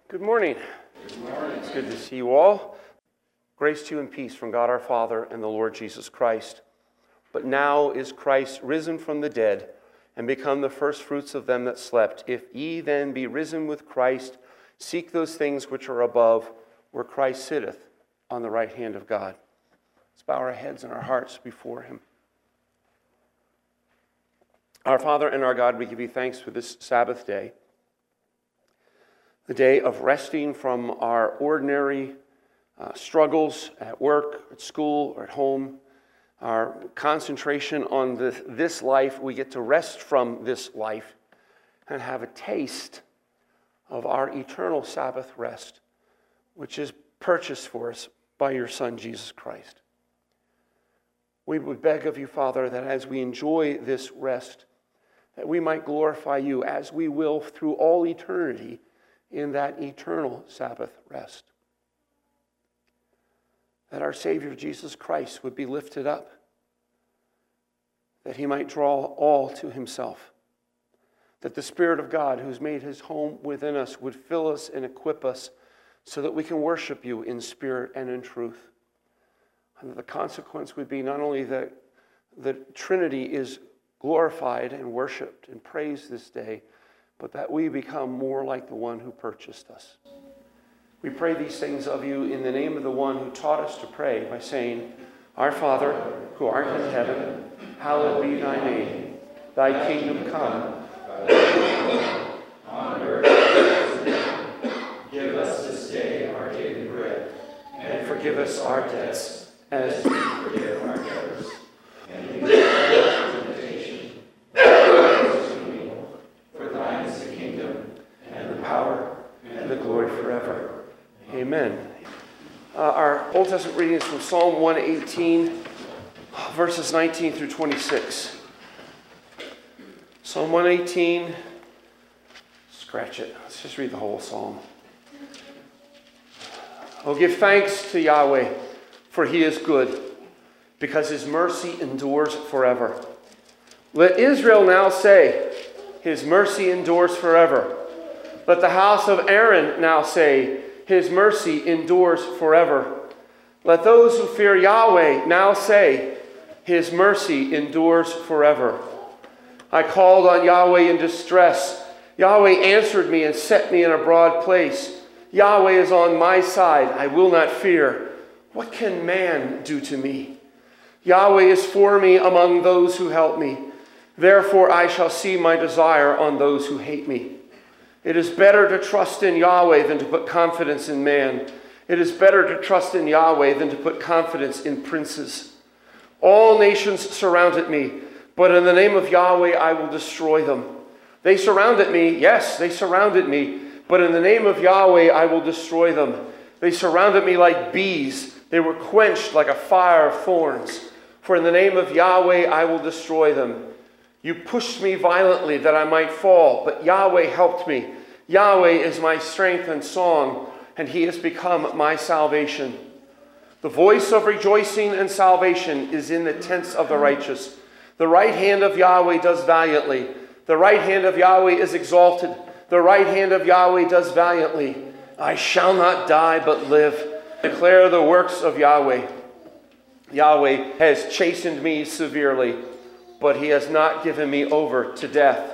Good morning. Good morning. It's good to see you all. Grace to you and peace from God our Father and the Lord Jesus Christ. But now is Christ risen from the dead and become the first fruits of them that slept. If ye then be risen with Christ, seek those things which are above, where Christ sitteth on the right hand of God. Let's bow our heads and our hearts before him. Our Father and our God, we give you thanks for this Sabbath day, the day of resting from our ordinary struggles at work, at school, or at home, our concentration on this life. We get to rest from this life and have a taste of our eternal Sabbath rest, which is purchased for us by your Son, Jesus Christ. We would beg of you, Father, that as we enjoy this rest, that we might glorify you as we will through all eternity in that eternal Sabbath rest. That our Savior Jesus Christ would be lifted up, that he might draw all to himself, that the Spirit of God, who's made his home within us, would fill us and equip us so that we can worship you in spirit and in truth. And that the consequence would be not only that the Trinity is glorified and worshiped and praised this day, but that we become more like the one who purchased us. We pray these things of you in the name of the one who taught us to pray by saying, Our Father, who art in heaven, hallowed be thy name. Thy kingdom come. On earth, give us this day our daily bread, and forgive us our debts, as we forgive our debtors. And lead us not into temptation, for thine is the kingdom, and the power, and the glory forever. Amen. Our Old Testament reading is from Psalm 118, verses 19 through 26. Psalm 118, scratch it. Let's just read the whole psalm. Oh, give thanks to Yahweh, for he is good, because his mercy endures forever. Let Israel now say, his mercy endures forever. Let the house of Aaron now say, his mercy endures forever. Let those who fear Yahweh now say, his mercy endures forever. I called on Yahweh in distress. Yahweh answered me and set me in a broad place. Yahweh is on my side. I will not fear. What can man do to me? Yahweh is for me among those who help me. Therefore I shall see my desire on those who hate me. It is better to trust in Yahweh than to put confidence in man. It is better to trust in Yahweh than to put confidence in princes. All nations surrounded me, but in the name of Yahweh I will destroy them. They surrounded me, yes, they surrounded me, but in the name of Yahweh I will destroy them. They surrounded me like bees. They were quenched like a fire of thorns. For in the name of Yahweh I will destroy them. You pushed me violently that I might fall, but Yahweh helped me. Yahweh is my strength and song, and he has become my salvation. The voice of rejoicing and salvation is in the tents of the righteous. The right hand of Yahweh does valiantly. The right hand of Yahweh is exalted. The right hand of Yahweh does valiantly. I shall not die but live. Declare the works of Yahweh. Yahweh has chastened me severely, but he has not given me over to death.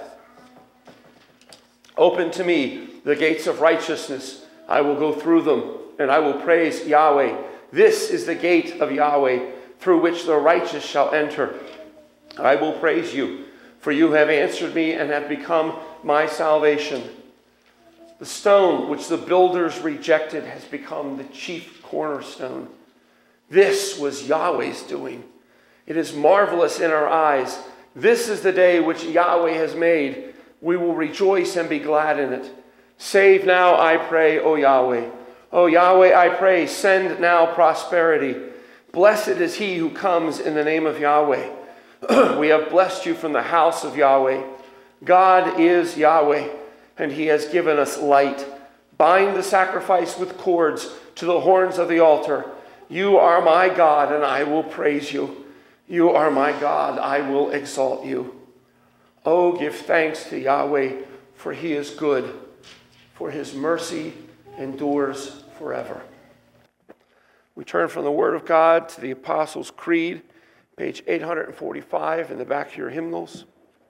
Open to me the gates of righteousness. I will go through them, and I will praise Yahweh. This is the gate of Yahweh, through which the righteous shall enter. I will praise you, for you have answered me and have become my salvation. The stone which the builders rejected has become the chief cornerstone. This was Yahweh's doing. It is marvelous in our eyes. This is the day which Yahweh has made. We will rejoice and be glad in it. Save now, I pray, O Yahweh. O Yahweh, I pray, send now prosperity. Blessed is he who comes in the name of Yahweh. We have blessed you from the house of Yahweh. God is Yahweh, and he has given us light. Bind the sacrifice with cords to the horns of the altar. You are my God, and I will praise you. You are my God, I will exalt you. Oh, give thanks to Yahweh, for he is good, for his mercy endures forever. We turn from the Word of God to the Apostles' Creed, page 845 in the back of your hymnals.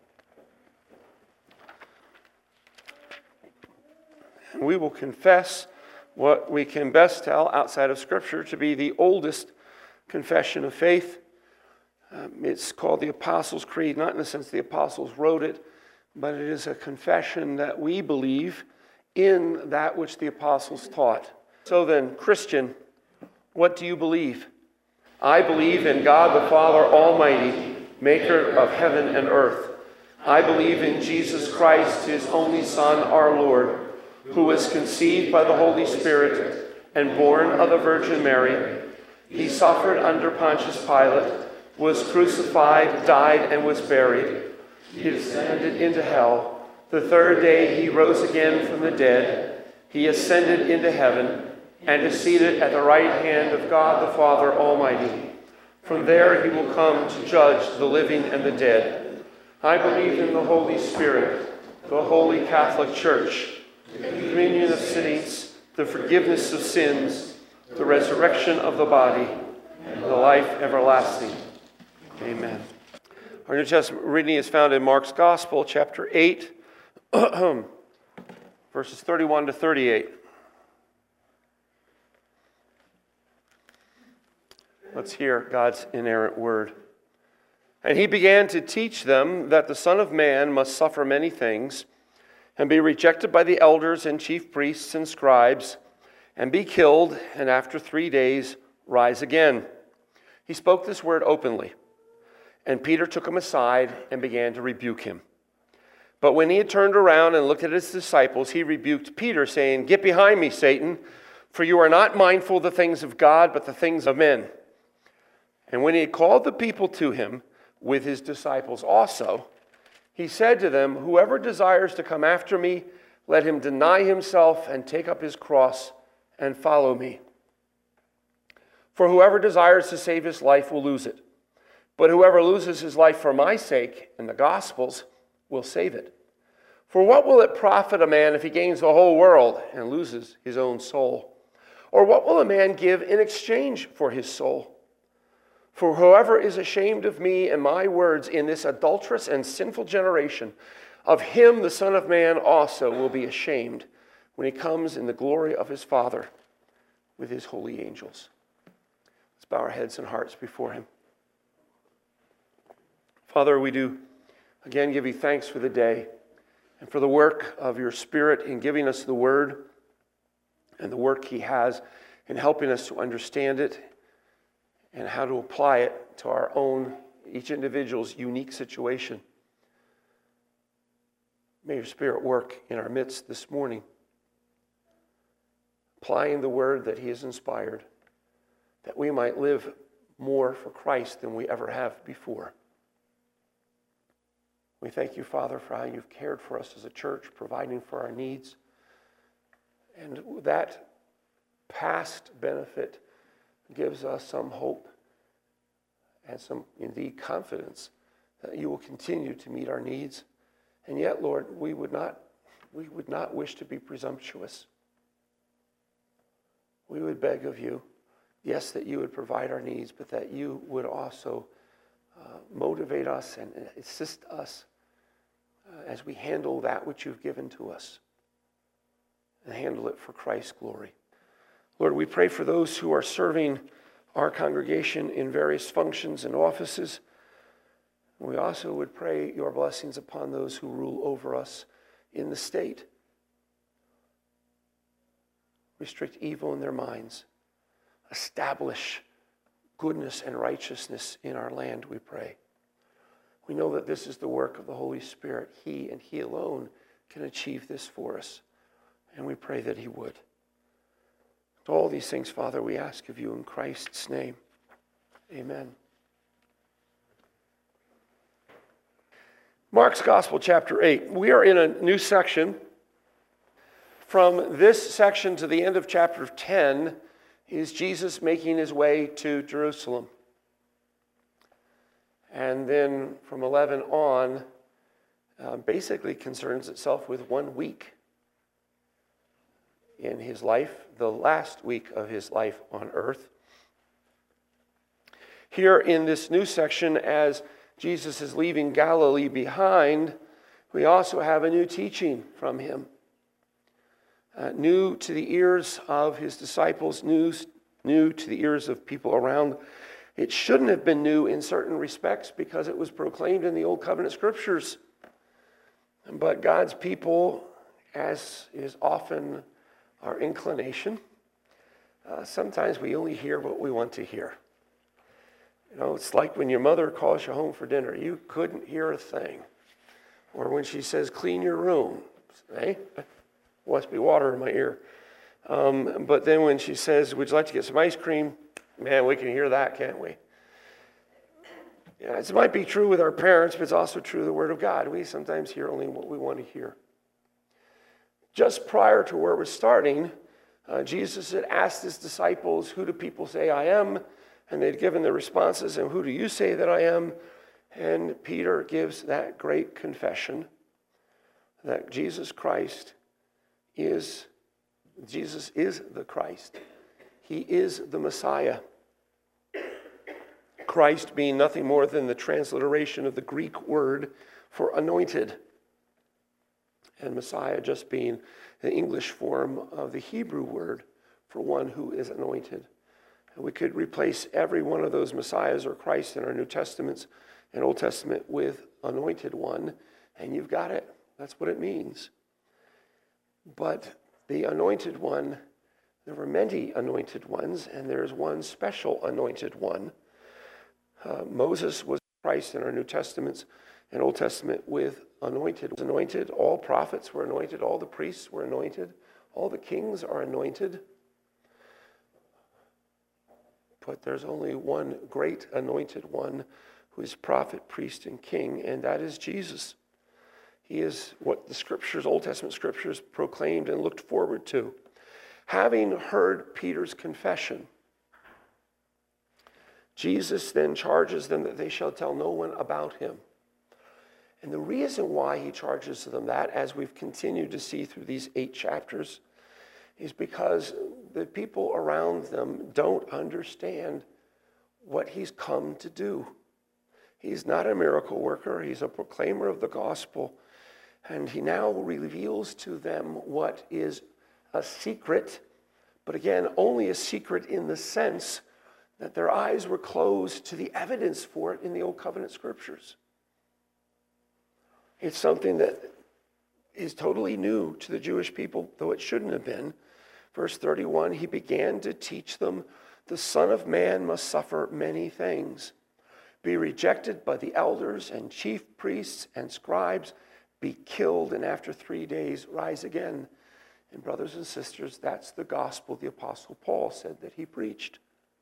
And we will confess what we can best tell outside of Scripture to be the oldest confession of faith. It's called the Apostles' Creed, not in the sense the apostles wrote it, but it is a confession that we believe in that which the apostles taught. So then, Christian, what do you believe? I believe in God the Father Almighty, maker of heaven and earth. I believe in Jesus Christ, his only Son, our Lord, who was conceived by the Holy Spirit and born of the Virgin Mary. He suffered under Pontius Pilate, was crucified, died, and was buried. He descended into hell. The third day he rose again from the dead. He ascended into heaven and is seated at the right hand of God the Father Almighty. From there he will come to judge the living and the dead. I believe in the Holy Spirit, the Holy Catholic Church, the communion of saints, the forgiveness of sins, the resurrection of the body, and the life everlasting. Amen. Our New Testament reading is found in Mark's Gospel, chapter 8, verses 31 to 38. Let's hear God's inerrant word. And he began to teach them that the Son of Man must suffer many things, and be rejected by the elders and chief priests and scribes, and be killed, and after 3 days rise again. He spoke this word openly. And Peter took him aside and began to rebuke him. But when he had turned around and looked at his disciples, he rebuked Peter, saying, "Get behind me, Satan, for you are not mindful of the things of God, but the things of men." And when he had called the people to him, with his disciples also, he said to them, "Whoever desires to come after me, let him deny himself and take up his cross and follow me. For whoever desires to save his life will lose it. But whoever loses his life for my sake and the gospel's will save it. For what will it profit a man if he gains the whole world and loses his own soul? Or what will a man give in exchange for his soul? For whoever is ashamed of me and my words in this adulterous and sinful generation, of him the Son of Man also will be ashamed when he comes in the glory of his Father with his holy angels." Let's bow our heads and hearts before him. Father, we do again give you thanks for the day and for the work of your Spirit in giving us the word and the work he has in helping us to understand it and how to apply it to our own, each individual's unique situation. May your Spirit work in our midst this morning, applying the word that he has inspired, that we might live more for Christ than we ever have before. We thank you, Father, for how you've cared for us as a church, providing for our needs. And that past benefit gives us some hope and some, indeed, confidence that you will continue to meet our needs. And yet, Lord, we would not wish to be presumptuous. We would beg of you, yes, that you would provide our needs, but that you would also motivate us and assist us as we handle that which you've given to us and handle it for Christ's glory. Lord, we pray for those who are serving our congregation in various functions and offices. We also would pray your blessings upon those who rule over us in the state. Restrict evil in their minds. Establish goodness and righteousness in our land, we pray. We know that this is the work of the Holy Spirit. He and he alone can achieve this for us. And we pray that he would. All these things, Father, we ask of you in Christ's name. Amen. Mark's Gospel, chapter 8. We are in a new section. From this section to the end of chapter 10 is Jesus making his way to Jerusalem. And then from 11 on, basically concerns itself with 1 week in his life, the last week of his life on earth. Here in this new section, as Jesus is leaving Galilee behind, we also have a new teaching from him. New to the ears of his disciples, new to the ears of people around. It shouldn't have been new in certain respects because it was proclaimed in the Old Covenant Scriptures. But God's people, as is often our inclination, sometimes we only hear what we want to hear. You know, it's like when your mother calls you home for dinner. You couldn't hear a thing. Or when she says, clean your room. Hey, must be water in my ear. But then when she says, would you like to get some ice cream? Man, we can hear that, can't we? Yeah, it might be true with our parents, but it's also true of the Word of God. We sometimes hear only what we want to hear. Just prior to where we're starting, Jesus had asked his disciples, who do people say I am? And they'd given the responses, and who do you say that I am? And Peter gives that great confession that Jesus is the Christ. He is the Messiah. Christ being nothing more than the transliteration of the Greek word for anointed. And Messiah just being the English form of the Hebrew word for one who is anointed. And we could replace every one of those Messiahs or Christ in our New Testaments and Old Testament with anointed one, and you've got it. That's what it means. But the anointed one, there were many anointed ones, and there's one special anointed one. Moses was Christ in our New Testaments and Old Testament with anointed. All prophets were anointed. All the priests were anointed. All the kings are anointed. But there's only one great anointed one who is prophet, priest, and king, and that is Jesus. He is what the scriptures, Old Testament scriptures, proclaimed and looked forward to. Having heard Peter's confession, Jesus then charges them that they shall tell no one about him. And the reason why he charges them that, as we've continued to see through these 8 chapters, is because the people around them don't understand what he's come to do. He's not a miracle worker. He's a proclaimer of the gospel. And he now reveals to them what is a secret, but again, only a secret in the sense that their eyes were closed to the evidence for it in the Old Covenant Scriptures. It's something that is totally new to the Jewish people, though it shouldn't have been. Verse 31, he began to teach them, the Son of Man must suffer many things, be rejected by the elders and chief priests and scribes, be killed, and after 3 days rise again. And brothers and sisters, that's the gospel the Apostle Paul said that he preached.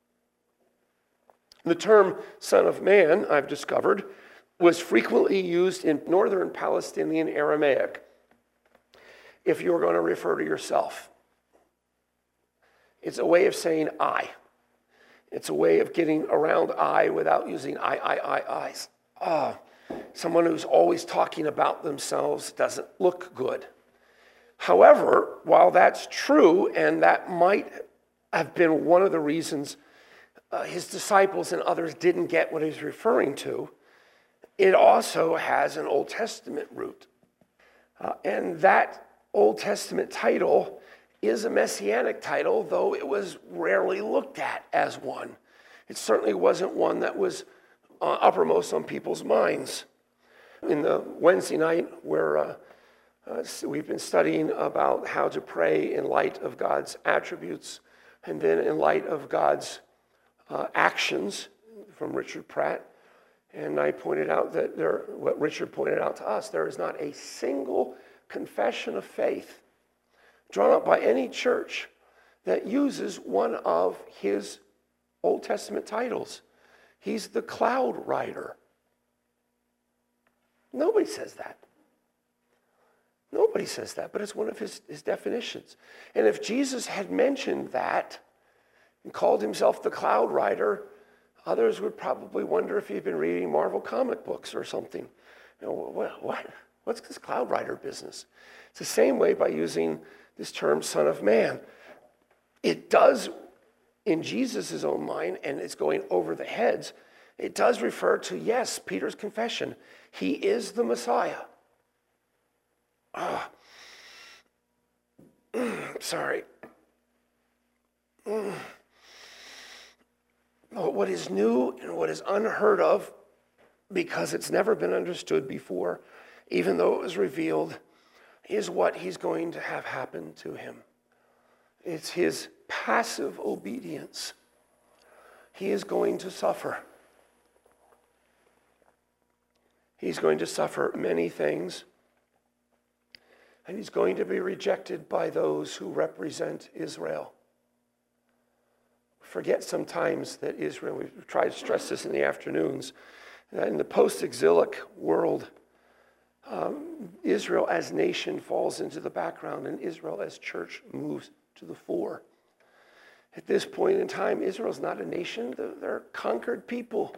The term Son of Man, I've discovered, was frequently used in northern Palestinian Aramaic if you were going to refer to yourself. It's a way of saying I. It's a way of getting around I without using I's. Someone who's always talking about themselves doesn't look good. However, while that's true, and that might have been one of the reasons his disciples and others didn't get what he's referring to, it also has an Old Testament root. And that Old Testament title is a messianic title, though it was rarely looked at as one. It certainly wasn't one that was uppermost on people's minds. In the Wednesday night where we've been studying about how to pray in light of God's attributes and then in light of God's actions from Richard Pratt, and I pointed out that what Richard pointed out to us, there is not a single confession of faith drawn up by any church that uses one of his Old Testament titles. He's the cloud rider. Nobody says that. Nobody says that, but it's one of his definitions. And if Jesus had mentioned that and called himself the cloud rider, others would probably wonder if he'd been reading Marvel comic books or something. You know, what? What's this cloud rider business? It's the same way by using this term Son of Man. It does, in Jesus' own mind, and it's going over the heads, it does refer to, yes, Peter's confession. He is the Messiah. Sorry. What is new and what is unheard of, because it's never been understood before, even though it was revealed, is what he's going to have happen to him. It's his passive obedience. He is going to suffer. He's going to suffer many things, and he's going to be rejected by those who represent Israel. Forget sometimes that Israel, we've tried to stress this in the afternoons, in the post-exilic world, Israel as nation falls into the background and Israel as church moves to the fore. At this point in time, Israel's not a nation, they're conquered people.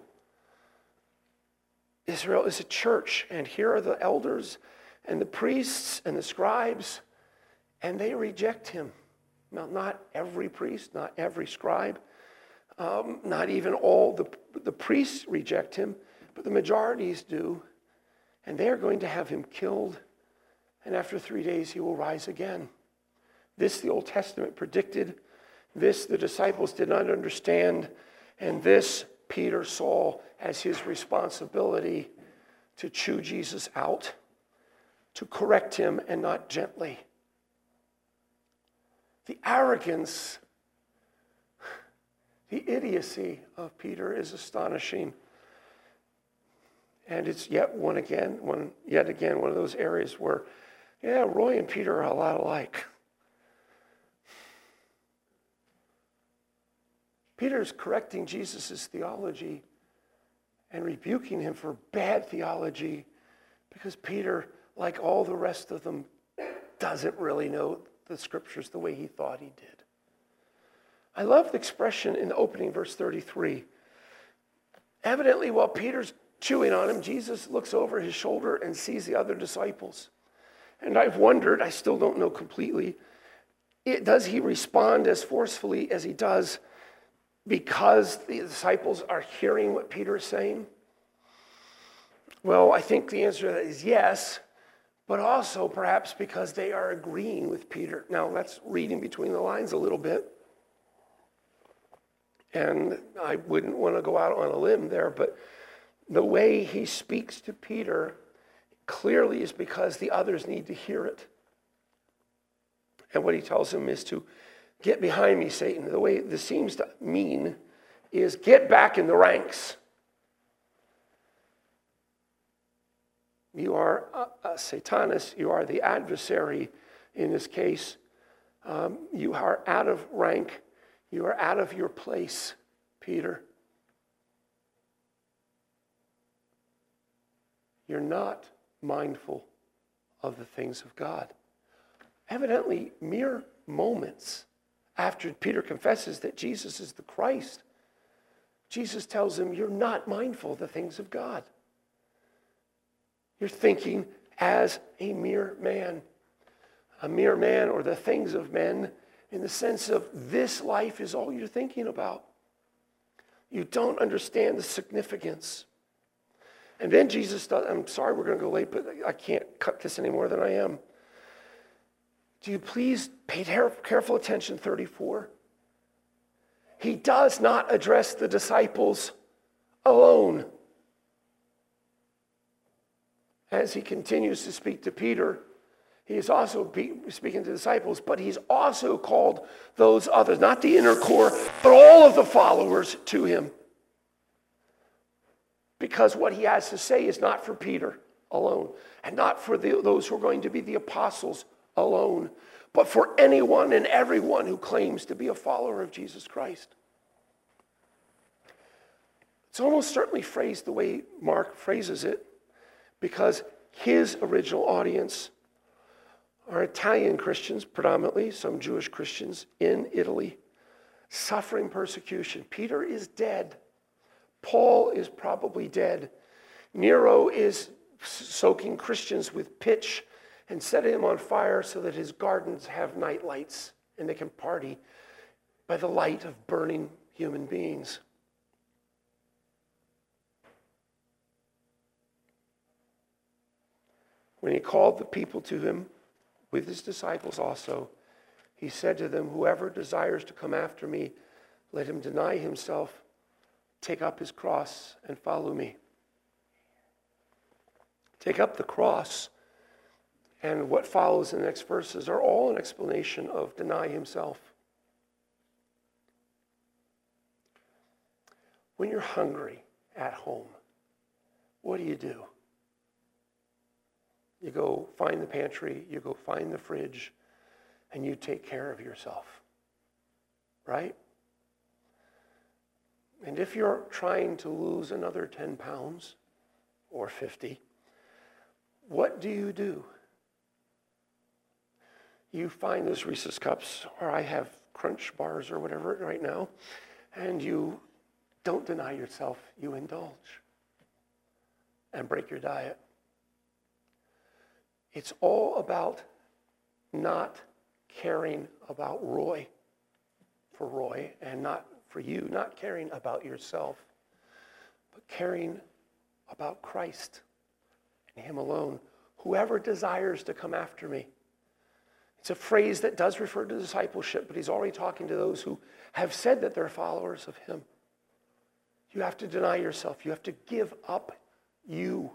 Israel is a church, and here are the elders and the priests and the scribes, and they reject him. Now, not every priest, not every scribe, not even all the priests reject him, but the majorities do, and they are going to have him killed, and after 3 days he will rise again. This the Old Testament predicted, this the disciples did not understand, and this Peter saw as his responsibility to chew Jesus out, to correct him and not gently. The arrogance, the idiocy of Peter is astonishing. And it's yet again one of those areas where, yeah, Roy and Peter are a lot alike. Peter's correcting Jesus' theology and rebuking him for bad theology because Peter, like all the rest of them, doesn't really know the scriptures the way he thought he did. I love the expression in the opening, verse 33. Evidently, while Peter's chewing on him, Jesus looks over his shoulder and sees the other disciples. And I've wondered, I still don't know completely, does he respond as forcefully as he does because the disciples are hearing what Peter is saying? Well, I think the answer to that is yes, but also perhaps because they are agreeing with Peter. Now, that's reading between the lines a little bit. And I wouldn't want to go out on a limb there, but the way he speaks to Peter clearly is because the others need to hear it. And what he tells him is to get behind me, Satan. The way this seems to mean is get back in the ranks. You are a Satanas, you are the adversary in this case. You are out of rank. You are out of your place, Peter. You're not mindful of the things of God. Evidently, mere moments after Peter confesses that Jesus is the Christ, Jesus tells him, you're not mindful of the things of God. You're thinking as a mere man or the things of men, in the sense of this life is all you're thinking about. You don't understand the significance. And then Jesus does, I'm sorry we're going to go late, but I can't cut this any more than I am. Do you please pay careful attention, 34? He does not address the disciples alone. As he continues to speak to Peter, he is also speaking to disciples, but he's also called those others, not the inner core, but all of the followers to him. Because what he has to say is not for Peter alone, and not for those who are going to be the apostles alone, but for anyone and everyone who claims to be a follower of Jesus Christ. It's almost certainly phrased the way Mark phrases it, because his original audience are Italian Christians, predominantly, some Jewish Christians in Italy, suffering persecution. Peter is dead. Paul is probably dead. Nero is soaking Christians with pitch and setting them on fire so that his gardens have night lights and they can party by the light of burning human beings. When he called the people to him, with his disciples also, he said to them, whoever desires to come after me, let him deny himself, take up his cross, and follow me. Take up the cross, and what follows in the next verses are all an explanation of deny himself. When you're hungry at home, what do? You go find the pantry, you go find the fridge, and you take care of yourself, right? And if you're trying to lose another 10 pounds or 50, what do? You find those Reese's Cups, or I have Crunch Bars or whatever right now, and you don't deny yourself, you indulge and break your diet. It's all about not caring about Roy, and not for you, not caring about yourself, but caring about Christ and him alone. Whoever desires to come after me. It's a phrase that does refer to discipleship, but he's already talking to those who have said that they're followers of him. You have to deny yourself. You have to give up you.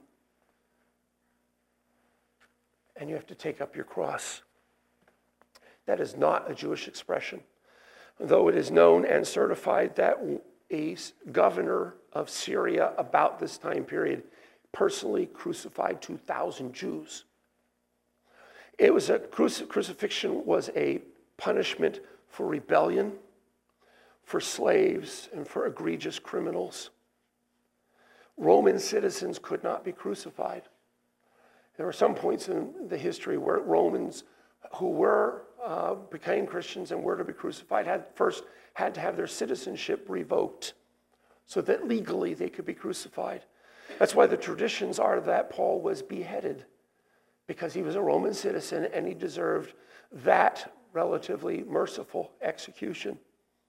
And you have to take up your cross. That is not a Jewish expression, though it is known and certified that a governor of Syria about this time period personally crucified 2,000 Jews. It was crucifixion was a punishment for rebellion, for slaves, and for egregious criminals. Roman citizens could not be crucified. There were some points in the history where Romans who became Christians and were to be crucified had to have their citizenship revoked so that legally they could be crucified. That's why the traditions are that Paul was beheaded, because he was a Roman citizen and he deserved that relatively merciful execution.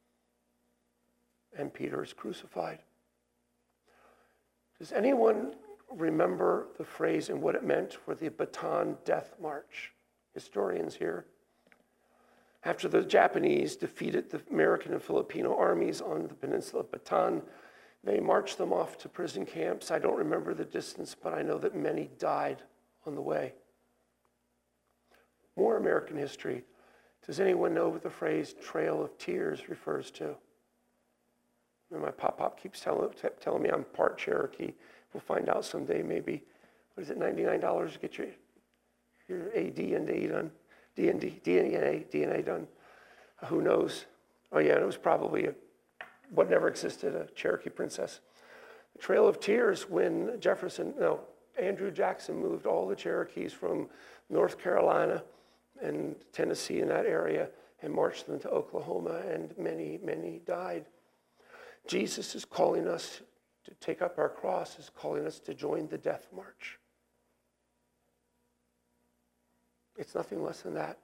And Peter is crucified. Does anyone remember the phrase and what it meant for the Bataan Death March? Historians here. After the Japanese defeated the American and Filipino armies on the peninsula of Bataan, they marched them off to prison camps. I don't remember the distance, but I know that many died on the way. More American history. Does anyone know what the phrase Trail of Tears refers to? And my pop-pop keeps telling me I'm part Cherokee. We'll find out someday, maybe. What is it, $99 to get your DNA done? DNA done. Who knows? Oh yeah, it was probably what never existed, a Cherokee princess. The Trail of Tears when Andrew Jackson moved all the Cherokees from North Carolina and Tennessee in that area and marched them to Oklahoma, and many, many died. Jesus is calling us to take up our cross, is calling us to join the death march. It's nothing less than that.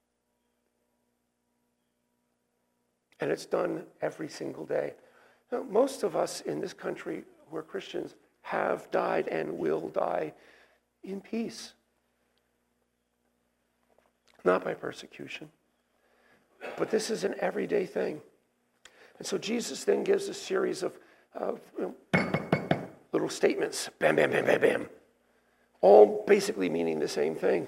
And it's done every single day. Now, most of us in this country who are Christians have died and will die in peace. Not by persecution. But this is an everyday thing. And so Jesus then gives a series of little statements. Bam, bam, bam, bam, bam. All basically meaning the same thing.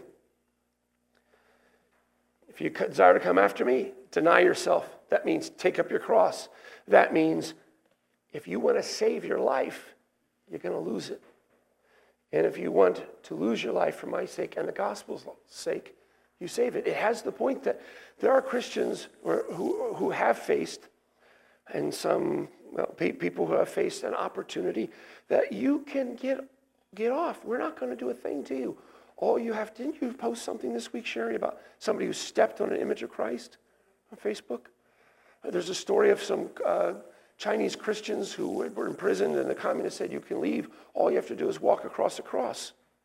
If you desire to come after me, deny yourself. That means take up your cross. That means if you want to save your life, you're going to lose it. And if you want to lose your life for my sake and the gospel's sake, you save it. It has the point that there are Christians who have faced, and people who have faced an opportunity that you can get off. We're not going to do a thing to you. All you have to, didn't you post something this week, Sherry, about somebody who stepped on an image of Christ on Facebook? There's a story of some Chinese Christians who were imprisoned, and the communists said, you can leave. All you have to do is walk across the cross.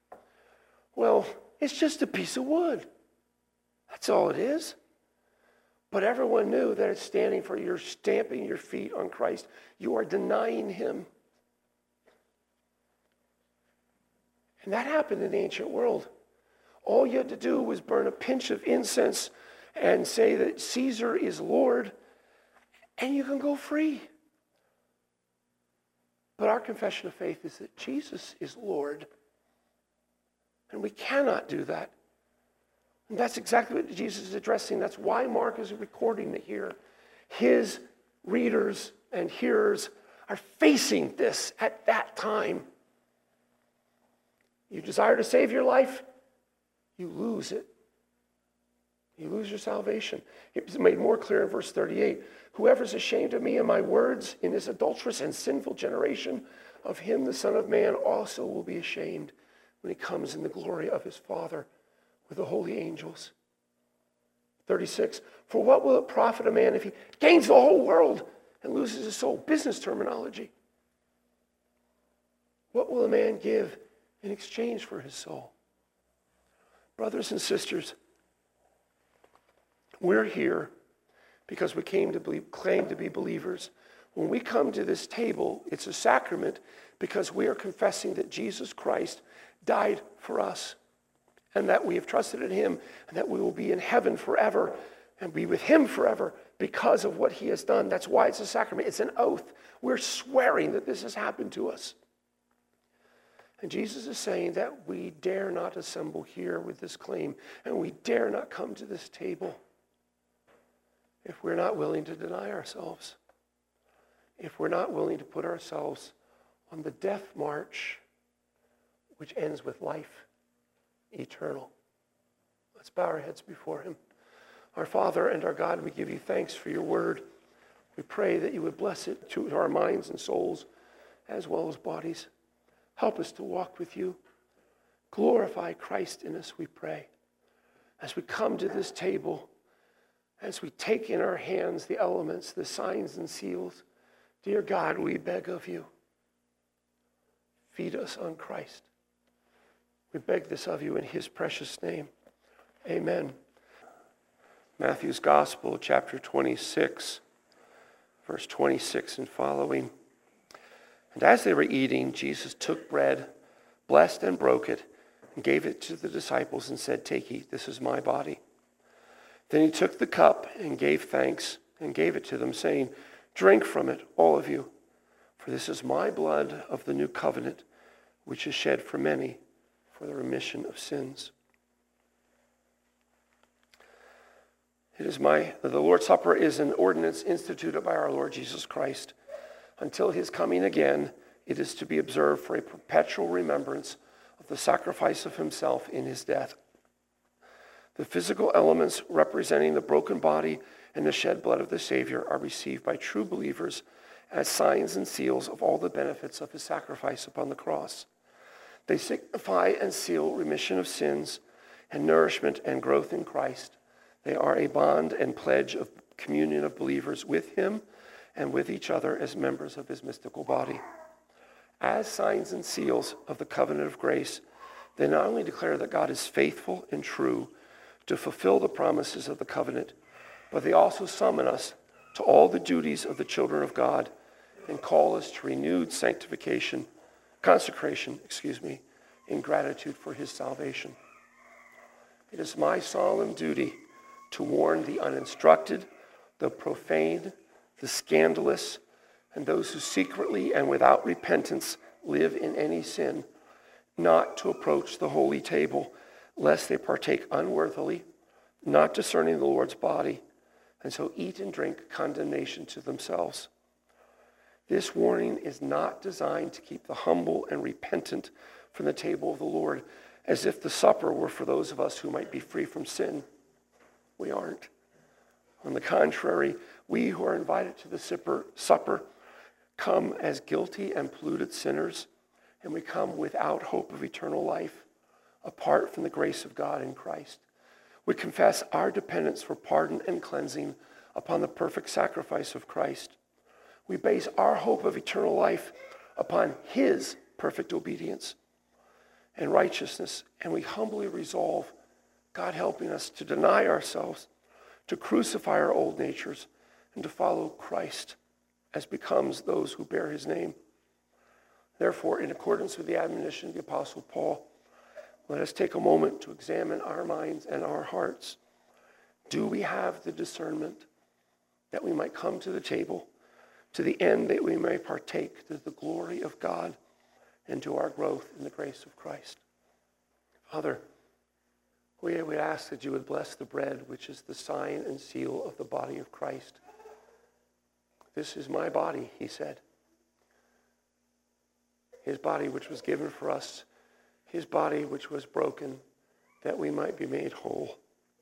Well, it's just a piece of wood. That's all it is. But everyone knew that it's standing for you're stamping your feet on Christ. You are denying him. And that happened in the ancient world. All you had to do was burn a pinch of incense and say that Caesar is Lord, and you can go free. But our confession of faith is that Jesus is Lord. And we cannot do that. And that's exactly what Jesus is addressing. That's why Mark is recording it here. His readers and hearers are facing this at that time. You desire to save your life, you lose it. You lose your salvation. It's made more clear in verse 38. Whoever is ashamed of me and my words in this adulterous and sinful generation, of him the Son of Man also will be ashamed when he comes in the glory of his Father with the holy angels. 36. For what will it profit a man if he gains the whole world and loses his soul? Business terminology. What will a man give in exchange for his soul? Brothers and sisters, we're here because we claim to be believers. When we come to this table, it's a sacrament because we are confessing that Jesus Christ died for us and that we have trusted in him and that we will be in heaven forever and be with him forever because of what he has done. That's why it's a sacrament. It's an oath. We're swearing that this has happened to us. And Jesus is saying that we dare not assemble here with this claim, and we dare not come to this table if we're not willing to deny ourselves, if we're not willing to put ourselves on the death march, which ends with life eternal. Let's bow our heads before him. Our Father and our God, we give you thanks for your word. We pray that you would bless it to our minds and souls as well as bodies. Help us to walk with you. Glorify Christ in us, we pray. As we come to this table, as we take in our hands the elements, the signs and seals, dear God, we beg of you, feed us on Christ. We beg this of you in his precious name. Amen. Matthew's Gospel, chapter 26, verse 26 and following. And as they were eating, Jesus took bread, blessed and broke it, and gave it to the disciples and said, "Take, eat, this is my body." Then he took the cup and gave thanks and gave it to them, saying, "Drink from it, all of you, for this is my blood of the new covenant, which is shed for many for the remission of sins." The Lord's Supper is an ordinance instituted by our Lord Jesus Christ. Until his coming again, it is to be observed for a perpetual remembrance of the sacrifice of himself in his death. The physical elements representing the broken body and the shed blood of the Savior are received by true believers as signs and seals of all the benefits of his sacrifice upon the cross. They signify and seal remission of sins and nourishment and growth in Christ. They are a bond and pledge of communion of believers with him and with each other as members of his mystical body. As signs and seals of the covenant of grace, they not only declare that God is faithful and true to fulfill the promises of the covenant, but they also summon us to all the duties of the children of God and call us to renewed consecration, in gratitude for his salvation. It is my solemn duty to warn the uninstructed, the profane, the scandalous, and those who secretly and without repentance live in any sin, not to approach the holy table, lest they partake unworthily, not discerning the Lord's body, and so eat and drink condemnation to themselves. This warning is not designed to keep the humble and repentant from the table of the Lord, as if the supper were for those of us who might be free from sin. We aren't. On the contrary, we who are invited to the supper come as guilty and polluted sinners, and we come without hope of eternal life, apart from the grace of God in Christ. We confess our dependence for pardon and cleansing upon the perfect sacrifice of Christ. We base our hope of eternal life upon his perfect obedience. and righteousness. And we humbly resolve, God helping us to deny ourselves, to crucify our old natures, and to follow Christ as becomes those who bear his name. Therefore, in accordance with the admonition of the Apostle Paul, let us take a moment to examine our minds and our hearts. Do we have the discernment that we might come to the table to the end that we may partake to the glory of God and to our growth in the grace of Christ? Father, we would ask that you would bless the bread, which is the sign and seal of the body of Christ. This is my body, he said. His body which was given for us, his body which was broken, that we might be made whole.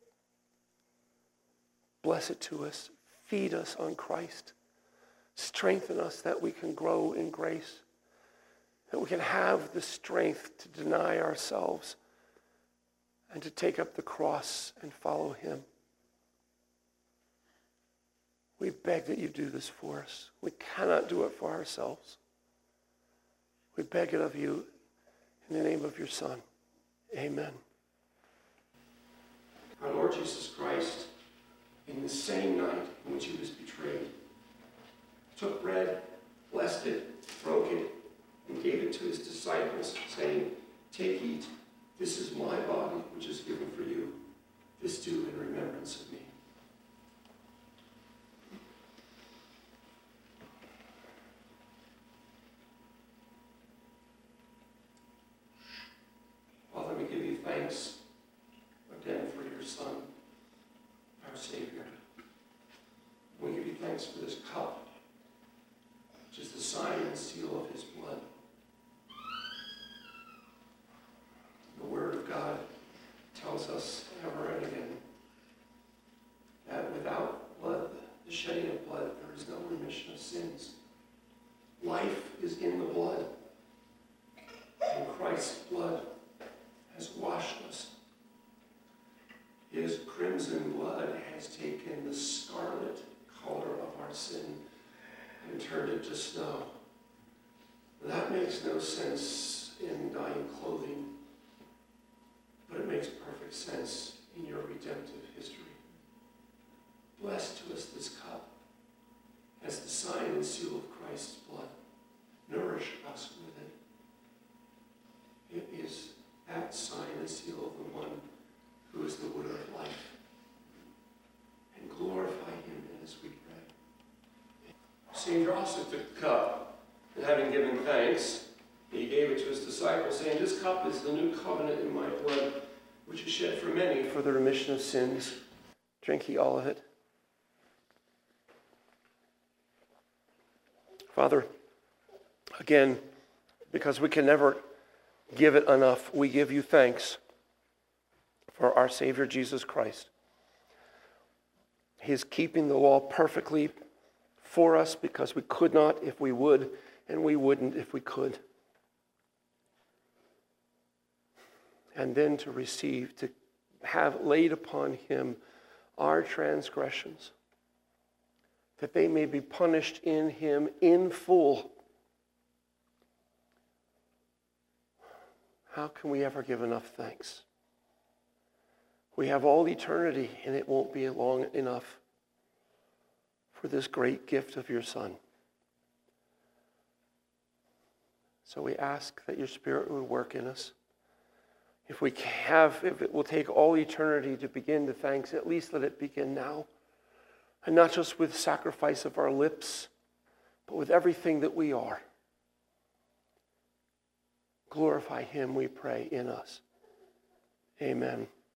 Bless it to us. Feed us on Christ. Strengthen us that we can grow in grace, that we can have the strength to deny ourselves and to take up the cross and follow him. We beg that you do this for us. We cannot do it for ourselves. We beg it of you in the name of your Son. Amen. Our Lord Jesus Christ, in the same night in which he was betrayed, took bread, blessed it, broke it, and gave it to his disciples, saying, "Take, eat. This is my body, which is given for you. This do in remembrance of me." Father, we give you thanks again for your Son, our Savior. We give you thanks for this cup, which is the sign and seal of his blood. The Word of God tells us ever and again that without blood, the shedding of blood, there is no remission of sins. Life is in the blood, and Christ's blood has washed us. His crimson blood has taken the scarlet color of our sin and turned it to snow. That makes no sense in dying clothing, but it makes perfect sense in your redemptive history. Bless to us this cup as the sign and seal of Christ's blood. Nourish us with it. It is that sign and seal of the one who is the word of life. And glorify him as we pray. Savior also took the cup, and having given thanks, he gave it to his disciples, saying, "This cup is the new covenant in my blood, which is shed for many for the remission of sins. Drink ye all of it." Father, again, because we can never give it enough, we give you thanks for our Savior Jesus Christ. He is keeping the law perfectly for us because we could not if we would, and we wouldn't if we could. And then to receive, to have laid upon him our transgressions, that they may be punished in him in full. How can we ever give enough thanks? We have all eternity, and it won't be long enough for this great gift of your Son. So we ask that your Spirit would work in us. If it will take all eternity to begin to thanks, at least let it begin now. And not just with sacrifice of our lips, but with everything that we are. Glorify him, we pray, in us. Amen.